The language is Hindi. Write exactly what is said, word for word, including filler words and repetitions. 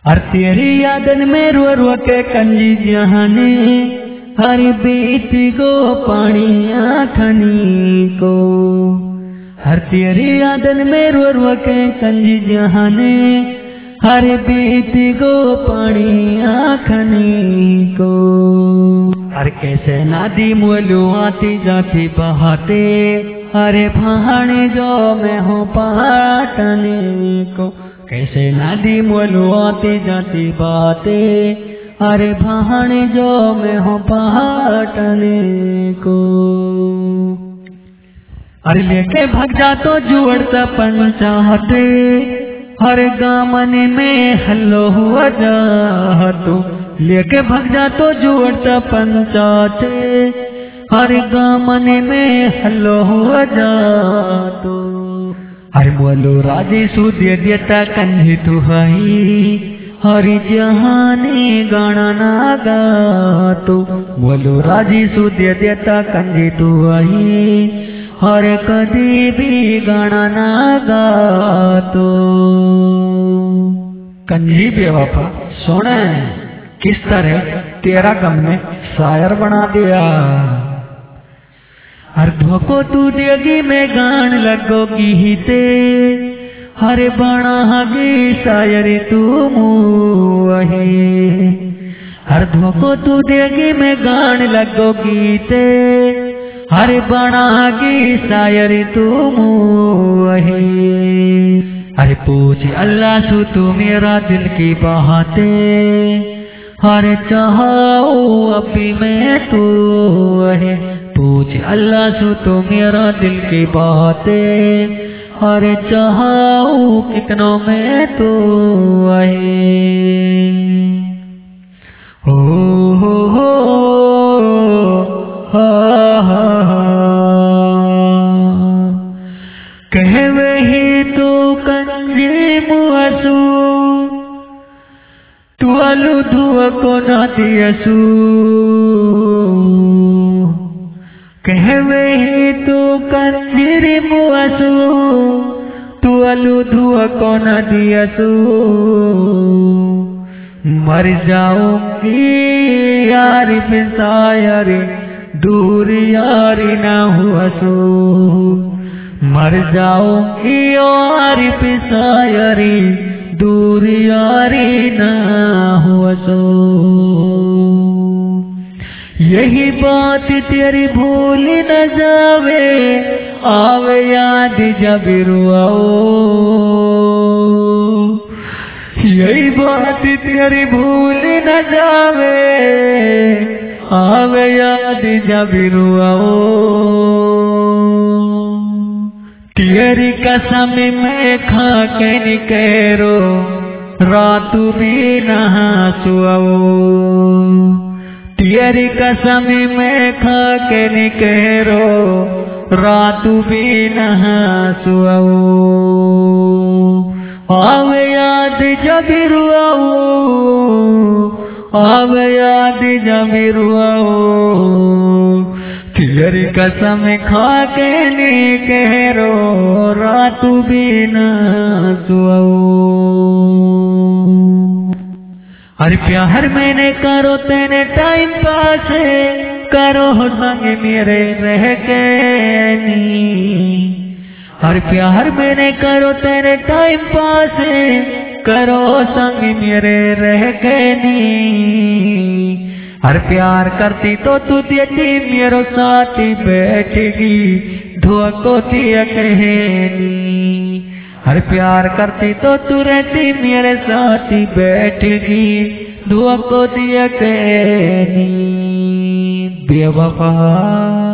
हर तेरी यादन में रो रो के कंजी जहाने हर बीत गो पानी आखनी को। हर तेरी यादन में रो रो के कंजी जहाने हर बीत गो पानी आखनी को। हर कैसे नादी मोलू आती जाती बहाते हरे भाने जो मैं हूँ पाटने को। कैसे नादी मोलू आती जाती बातें अरे भाने जो मैं हूँ पाटने को। अरे लेके भग जा तो जुड़ता पंचाहते हर गामन में हल्लो हुआ जा तो। लेके भग जा तो जुड़ता पंचाहते हर गामन में हल्लो हुआ जा तो। हर बोलो राजे सूर्य देता कंधी तू हई हरि जहाने गाना नागा तो। बोलो राजी सूर्य देता कंधी तू हई हर कदी भी गाना नागा तो। कंजी बेवफा सुने किस तरह तेरा गम ने शायर बना दिया। हर धोको तू देगी में गान लगोगी हिते हर बना गी शायरी तू मुहे। हर धोको तू देगी में गान लगोगी ते हर बना गी शायरी तू मुहे। हर पूछ अल्लाह सु तू मेरा दिल की बातें हर चाहो अभी मैं तू है। पूछ अल्लाह सु तो मेरा दिल की बातें हर चाहो कितनों में तू है। हो हो हो हा हा कह वही तो कंजी मुआसू तू अलू धुआ को ना दियसू। कह वही तो कंजी मुआसू तू अलू धुआ को ना दियसू। मर जाऊंगी यारी फिसायरी दूर यारी ना हुआसू। मर जाऊंगी यारी फिसायरी दूर यारी ना हुआ सो। यही बात तेरी भूल न जावे आवे याद जब रुआओ। यही बात तेरी भूल न जावे आवे याद जब रुआओ। तेरी कसम में खा के निकरो रात भी नहा सुआओ। तेरी कसम में खा के निकरो रात भी नहा सुआओ। आवे याद जब रुआओ आवे याद जब रुआओ। तेरी कसम खा के निकरो रात भी न सुआओ। हर प्यार मैंने करो तेने टाइम पास करो संग मेरे रह के नी। हर प्यार मैंने करो तेने टाइम पास करो संग मेरे रह के नी। हर प्यार करती तो तू देती मेरो साथी बैठेगी धुआ को दिया कहनी। हर प्यार करती तो तू रहती मेरे साथी बैठेगी धुआ को दिया कहनी। बेवफा